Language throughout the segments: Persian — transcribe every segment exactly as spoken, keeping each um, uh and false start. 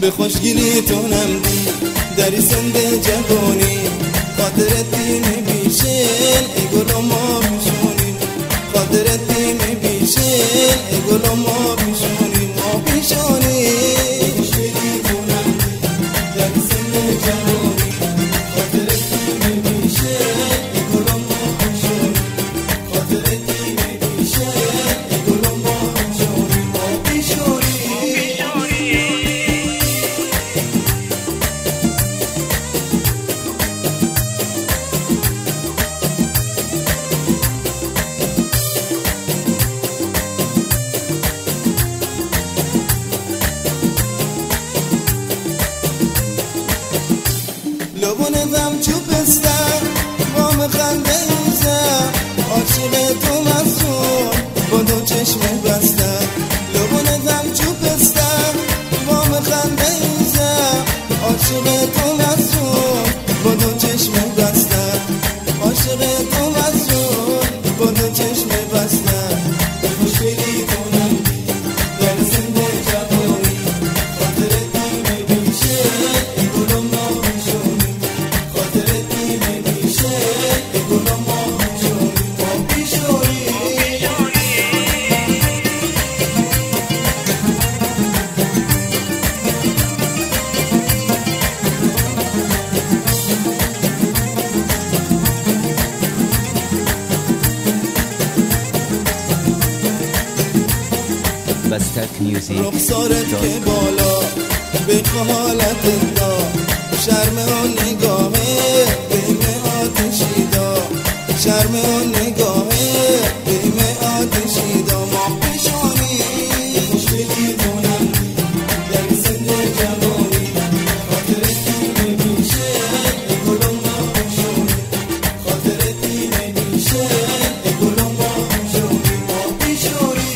به خوشگیری تو نمدی داری سند جوانی خاطرت میبیشن ای گلو ما بیشونیم خاطرت میبیشن ای گلو ما بیشونیم ما بیشونیم خوشگیری تو نمدی داری سند جوانی خاطرت میبیشن ای گلو ما بیشونیم خاطرت میبیشن ای گلو ما بیشونیم ما بیشونیم لبونتم چوب استم وام خنده ایزم عاشق تو مزون با دو چشم بستم لبونتم چوب استم وام خنده ایزم عاشق تو مزون با دو چشم بستم عاشق تو مزون با دو چشم بستم خوشگلی تو نمدی در سند جوانی خاطرت میبیشه ای گلو ما بیشونی خاطرت میبیشه ای گلو ما بیشونی ما بیشونی رخسارت که بالا به حالت دا شرم و نگاهه بیم آتشی دا شرم و نگاهه بیم آتشی دا ما پیشانی خوشگلی تو نمدی در سند جوانی خاطرتی میبیشه ای گلو ما پیشانی خاطرتی میبیشه ای گلو ما پیشانی ما پیشانی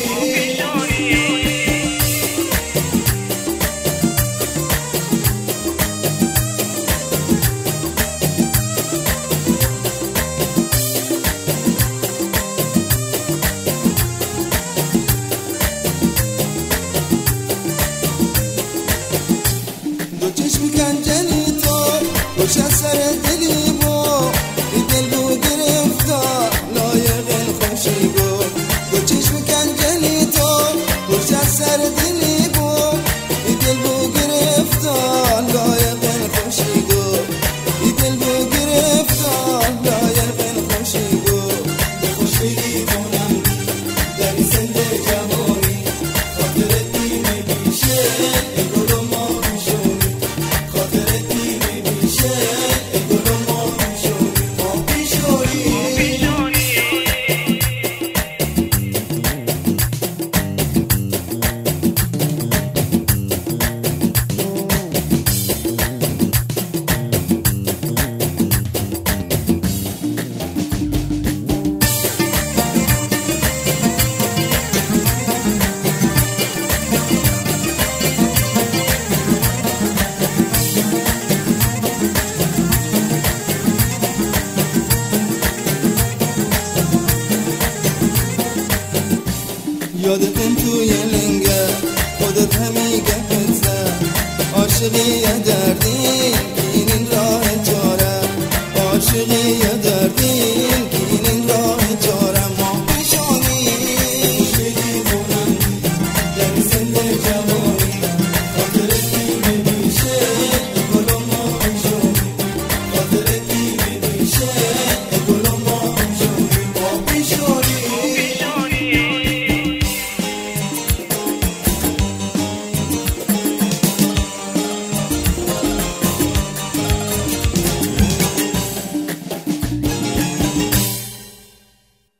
چشم کنجنی تو روش از سر دلی با ای دل رو گرفتار لایق خوشی گو دو چشم کنجنی تو روش از سر دلی با ای دل رو گرفتار لایق خوشی گو ای دل رو گرفتار لایق خوشی گو خوشگلی تو نمدی در سند جوانی خاطرت میبیشه ای گلو ما بیشونی خاطرت میبیشه ای گلو ما بیشونی ما بیشونی یادتم توی لنگه خودت همی گفت زد عاشقی یه دردی